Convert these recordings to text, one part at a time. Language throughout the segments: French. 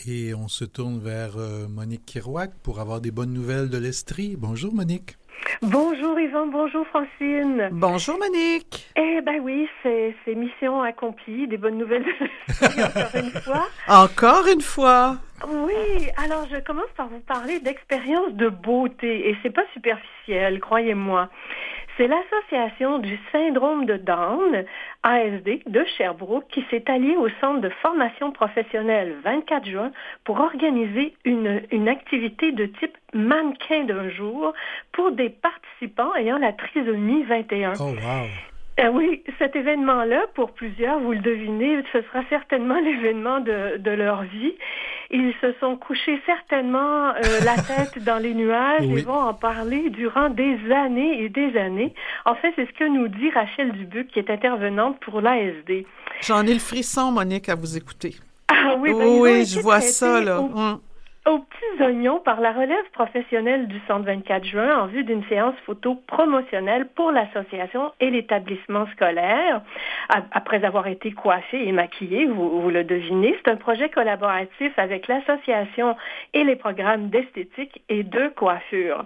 Et on se tourne vers Monique Kirouac pour avoir des bonnes nouvelles de l'Estrie. Bonjour Monique. Bonjour Yvonne, bonjour Francine. Bonjour Monique. Eh ben oui, c'est mission accomplie, des bonnes nouvelles de l'Estrie encore une fois. Encore une fois. Oui, alors je commence par vous parler d'expérience de beauté et c'est pas superficiel, croyez-moi. C'est l'association du syndrome de Down, ASD, de Sherbrooke qui s'est alliée au Centre de formation professionnelle 24 juin pour organiser une activité de type mannequin d'un jour pour des participants ayant la trisomie 21. Oh wow! Oui, cet événement-là, pour plusieurs, vous le devinez, ce sera certainement l'événement de leur vie. Ils se sont couchés certainement la tête dans les nuages et vont en parler durant des années et des années. En fait, c'est ce que nous dit Rachel Dubuc, qui est intervenante pour l'ASD. J'en ai le frisson, Monique, à vous écouter. Ah oui, oui, je vois ça, là. Aux petits oignons par la relève professionnelle du Centre 24 juin en vue d'une séance photo promotionnelle pour l'association et l'établissement scolaire. Après avoir été coiffés et maquillés, vous le devinez, c'est un projet collaboratif avec l'association et les programmes d'esthétique et de coiffure.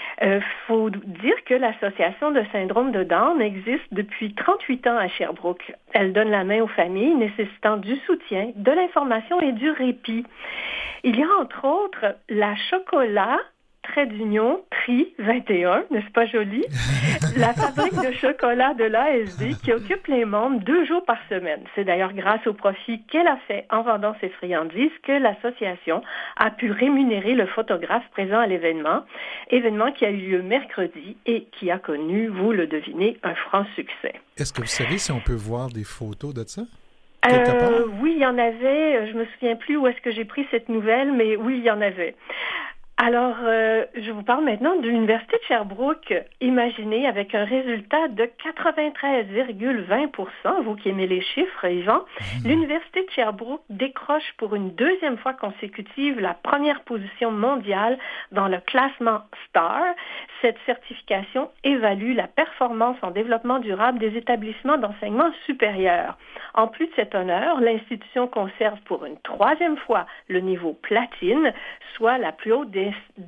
Faut dire que l'association de syndrome de Down existe depuis 38 ans à Sherbrooke. Elle donne la main aux familles nécessitant du soutien, de l'information et du répit. Il y a entre autres la Chocolat, trait d'union, Tri 21, n'est-ce pas joli? La fabrique de chocolat de l'ASD qui occupe les membres 2 jours par semaine. C'est d'ailleurs grâce au profit qu'elle a fait en vendant ses friandises que l'association a pu rémunérer le photographe présent à l'événement qui a eu lieu mercredi et qui a connu, vous le devinez, un franc succès. Est-ce que vous savez si on peut voir des photos de ça? Oui, il y en avait. Je me souviens plus où est-ce que j'ai pris cette nouvelle, mais oui, il y en avait. Alors, je vous parle maintenant de l'Université de Sherbrooke. Imaginez avec un résultat de 93,20%, vous qui aimez les chiffres, Yvan, l'Université de Sherbrooke décroche pour une 2e fois consécutive la première position mondiale dans le classement STAR. Cette certification évalue la performance en développement durable des établissements d'enseignement supérieur. En plus de cet honneur, l'institution conserve pour une 3e fois le niveau platine, soit la plus haute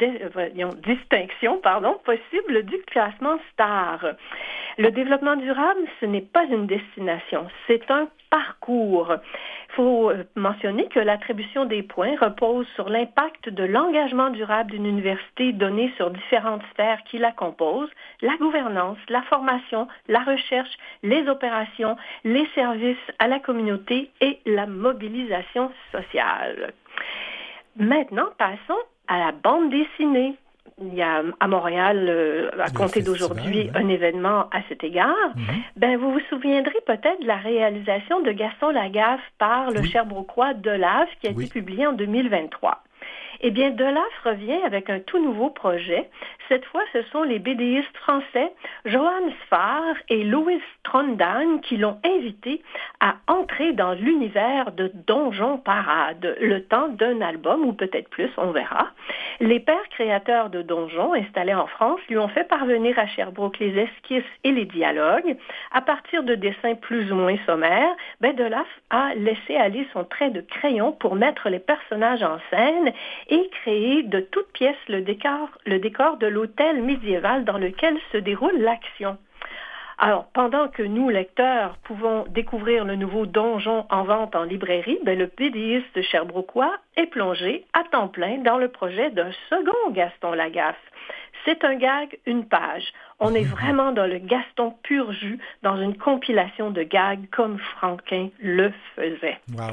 distinction possible du classement STAR. Le développement durable, ce n'est pas une destination, c'est un parcours. Il faut mentionner que l'attribution des points repose sur l'impact de l'engagement durable d'une université donné sur différentes sphères qui la composent, la gouvernance, la formation, la recherche, les opérations, les services à la communauté et la mobilisation sociale. Maintenant, passons à la bande dessinée. Il y a à Montréal, à compter d'aujourd'hui, un événement à cet égard. Vous vous souviendrez peut-être de la réalisation de Gaston Lagaffe par le Sherbrookois Delave qui a été publié en 2023. Eh bien, Delave revient avec un tout nouveau projet. Cette fois, ce sont les BDistes français Johan Sfar et Louis Trondan qui l'ont invité à entrer dans l'univers de Donjon Parade, le temps d'un album, ou peut-être plus, on verra. Les pères créateurs de Donjon, installés en France, lui ont fait parvenir à Sherbrooke les esquisses et les dialogues. À partir de dessins plus ou moins sommaires, Delave a laissé aller son trait de crayon pour mettre les personnages en scène et créer de toutes pièces le décor de l'hôtel médiéval dans lequel se déroule l'action. Alors, pendant que nous, lecteurs, pouvons découvrir le nouveau donjon en vente en librairie, le BDiste sherbrookois est plongé à temps plein dans le projet d'un second Gaston Lagaffe. C'est un gag, une page. On est vraiment dans le Gaston pur jus, dans une compilation de gags comme Franquin le faisait. Wow.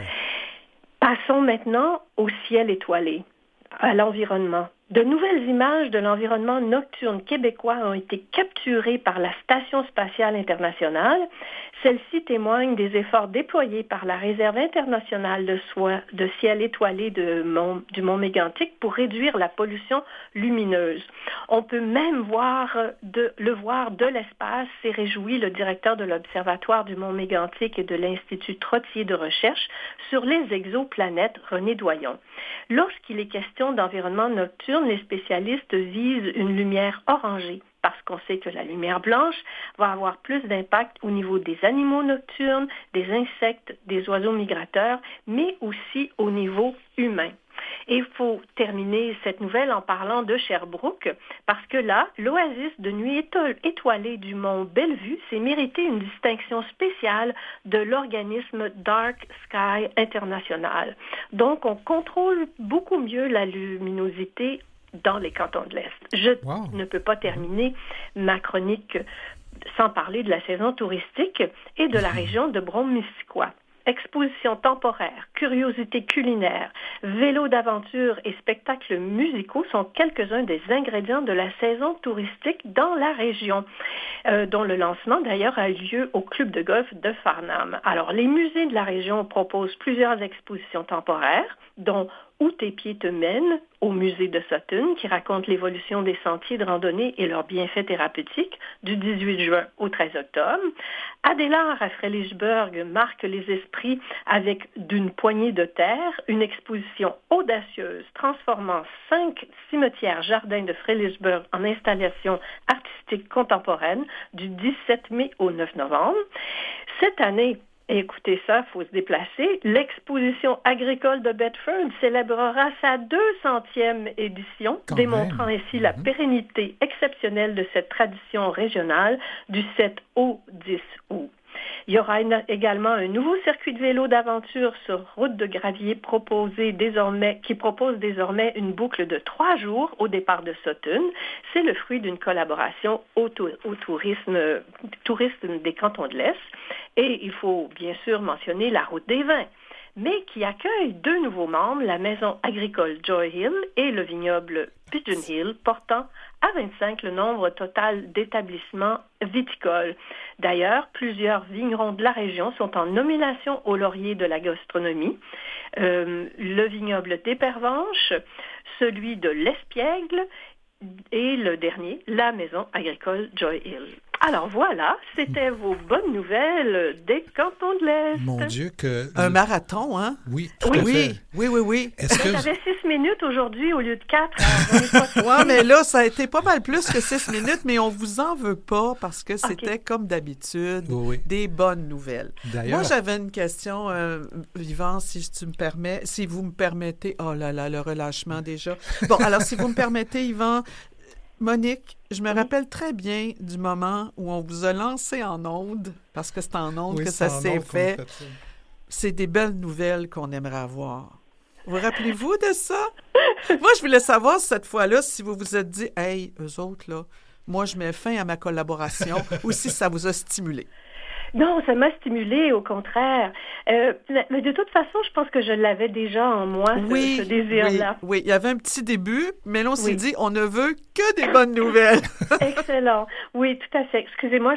Passons maintenant au ciel étoilé, à l'environnement. De nouvelles images de l'environnement nocturne québécois ont été capturées par la Station spatiale internationale. Celles-ci témoignent des efforts déployés par la Réserve internationale de ciel étoilé du Mont Mégantic pour réduire la pollution lumineuse. On peut même le voir de l'espace, s'est réjoui le directeur de l'Observatoire du Mont Mégantic et de l'Institut Trottier de recherche sur les exoplanètes, René Doyon. Lorsqu'il est question d'environnement nocturne, les spécialistes visent une lumière orangée parce qu'on sait que la lumière blanche va avoir plus d'impact au niveau des animaux nocturnes, des insectes, des oiseaux migrateurs, mais aussi au niveau humain. faut terminer cette nouvelle en parlant de Sherbrooke, parce que là, l'oasis de nuit étoilée du mont Bellevue s'est mérité une distinction spéciale de l'organisme Dark Sky International. Donc, on contrôle beaucoup mieux la luminosité dans les cantons de l'Est. Je ne peux pas terminer ma chronique sans parler de la saison touristique et de la région de Brome-Missisquoi. Expositions temporaires, curiosités culinaires, vélos d'aventure et spectacles musicaux sont quelques-uns des ingrédients de la saison touristique dans la région, dont le lancement d'ailleurs a lieu au club de golf de Farnham. Alors, les musées de la région proposent plusieurs expositions temporaires, dont Où tes pieds te mènent, au musée de Sutton, qui raconte l'évolution des sentiers de randonnée et leurs bienfaits thérapeutiques, du 18 juin au 13 octobre. Adélard à Frélichburg marque les esprits avec D'une poignée de terre, une exposition audacieuse transformant 5 cimetières-jardins de Frélichburg en installation artistique contemporaine du 17 mai au 9 novembre. Cette année, écoutez ça, il faut se déplacer. L'exposition agricole de Bedford célébrera sa 200e édition, démontrant ainsi la pérennité exceptionnelle de cette tradition régionale du 7 au 10 août. Il y aura également un nouveau circuit de vélo d'aventure sur route de gravier qui propose désormais une boucle de 3 jours au départ de Sutton. C'est le fruit d'une collaboration au tourisme des cantons de l'Est. Et il faut bien sûr mentionner la route des vins, mais qui accueille 2 nouveaux membres, la maison agricole Joy Hill et le vignoble Pigeon Hill, portant à 25 le nombre total d'établissements viticoles. D'ailleurs, plusieurs vignerons de la région sont en nomination au laurier de la gastronomie. Le vignoble d'Épervenche, celui de l'Espiègle et le dernier, la maison agricole Joy Hill. Alors voilà, c'était vos bonnes nouvelles des cantons de l'Est. Mon Dieu, que... Un marathon, hein? Oui, tout à fait. Oui. Est-ce que j'avais 6 minutes aujourd'hui au lieu de 4. Oui, mais là, ça a été pas mal plus que 6 minutes, mais on vous en veut pas parce que c'était comme d'habitude, des bonnes nouvelles. D'ailleurs... Moi, j'avais une question, Yvan, si vous me permettez. Oh là là, le relâchement déjà. Bon, alors, si vous me permettez, Yvan... Monique, je me rappelle très bien du moment où on vous a lancé en ondes, parce que c'est en ondes que ça s'est fait. C'est des belles nouvelles qu'on aimerait avoir. Vous rappelez-vous de ça? Moi, je voulais savoir cette fois-là si vous vous êtes dit « Hey, eux autres, là, moi, je mets fin à ma collaboration » ou si ça vous a stimulé. Non, ça m'a stimulée, au contraire. Mais de toute façon, je pense que je l'avais déjà en moi, ce désir-là. Oui, il y avait un petit début, mais là, on s'est dit, on ne veut que des bonnes nouvelles. Excellent. Oui, tout à fait. Excusez-moi,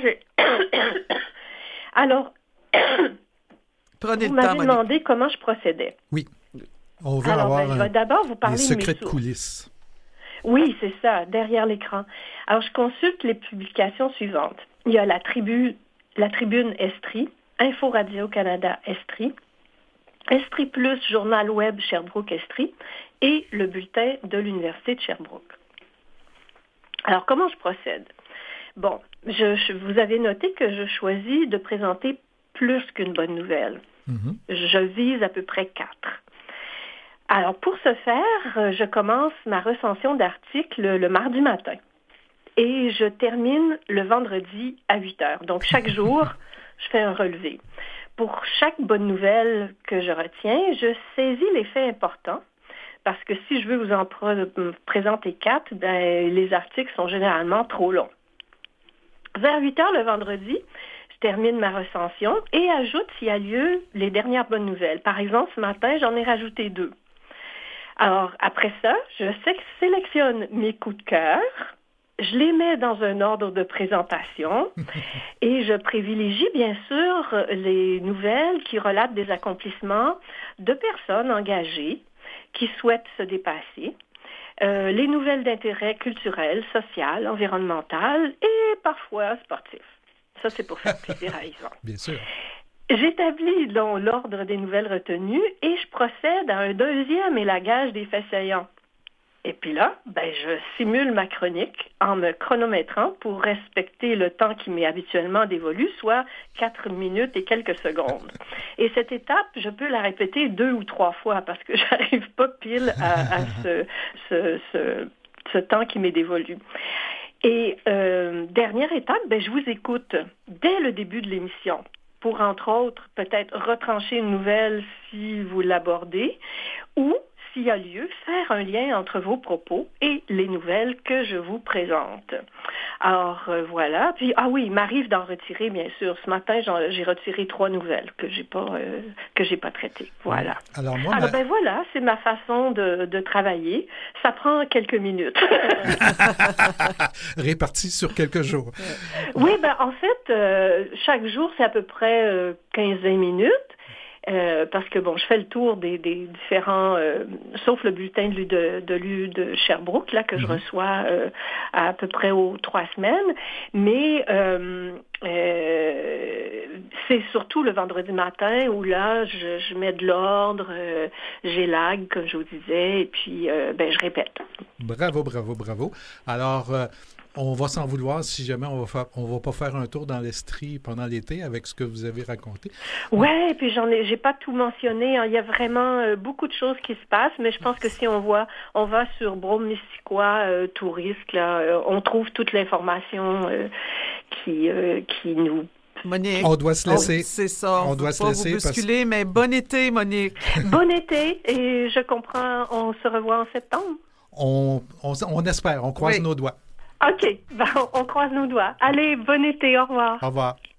Alors, prenez vous le temps, m'avez demandé comment je procédais. Oui. On veut je vais d'abord vous parler des secrets de coulisses. Oui, c'est ça, derrière l'écran. Alors, je consulte les publications suivantes. Il y a la tribune Estrie, Info Radio-Canada Estrie, Estrie Plus, Journal Web Sherbrooke Estrie et le bulletin de l'Université de Sherbrooke. Alors, comment je procède? Bon, vous avez noté que je choisis de présenter plus qu'une bonne nouvelle. Mm-hmm. Je vise à peu près 4. Alors, pour ce faire, je commence ma recension d'articles le mardi matin. Et je termine le vendredi à 8 heures. Donc, chaque jour, je fais un relevé. Pour chaque bonne nouvelle que je retiens, je saisis les faits importants. Parce que si je veux vous en présenter 4, les articles sont généralement trop longs. Vers 8 heures le vendredi, je termine ma recension et ajoute s'il y a lieu les dernières bonnes nouvelles. Par exemple, ce matin, j'en ai rajouté 2. Alors, après ça, je sélectionne mes coups de cœur. Je les mets dans un ordre de présentation et je privilégie bien sûr les nouvelles qui relatent des accomplissements de personnes engagées qui souhaitent se dépasser, les nouvelles d'intérêt culturel, social, environnemental et parfois sportif. Ça, c'est pour faire plaisir à Yvan. Bien sûr. J'établis donc l'ordre des nouvelles retenues et je procède à un deuxième élagage des faits saillants. Et puis là, je simule ma chronique en me chronométrant pour respecter le temps qui m'est habituellement dévolu, soit 4 minutes et quelques secondes. Et cette étape, je peux la répéter 2 ou 3 fois parce que j'arrive pas pile à ce temps qui m'est dévolu. Et dernière étape, je vous écoute dès le début de l'émission pour, entre autres, peut-être retrancher une nouvelle si vous l'abordez ou, s'il y a lieu, faire un lien entre vos propos et les nouvelles que je vous présente. Alors, voilà. Puis, il m'arrive d'en retirer, bien sûr. Ce matin, j'ai retiré 3 nouvelles que j'ai pas traitées. Voilà. Alors, voilà, c'est ma façon de travailler. Ça prend quelques minutes. Réparti sur quelques jours. Oui, en fait, chaque jour, c'est à peu près 15-20 minutes. Parce que je fais le tour des différents, sauf le bulletin de Sherbrooke là que je reçois à peu près aux 3 semaines, mais c'est surtout le vendredi matin où là je mets de l'ordre, j'élague comme je vous disais, et puis je répète. Bravo. Alors on va s'en vouloir si jamais on va pas faire un tour dans l'Estrie pendant l'été avec ce que vous avez raconté. Ouais, puis j'ai pas tout mentionné. Il y a vraiment beaucoup de choses qui se passent, mais je pense que si on va sur Brome-Missisquoi Tourisme, là, on trouve toute l'information qui nous. Monique, on doit se laisser. C'est ça. On doit se laisser. Vous bousculer, mais bon été, Monique. Bon été, et je comprends. On se revoit en septembre. On espère. On croise nos doigts. OK. On croise nos doigts. Allez, bon été. Au revoir. Au revoir.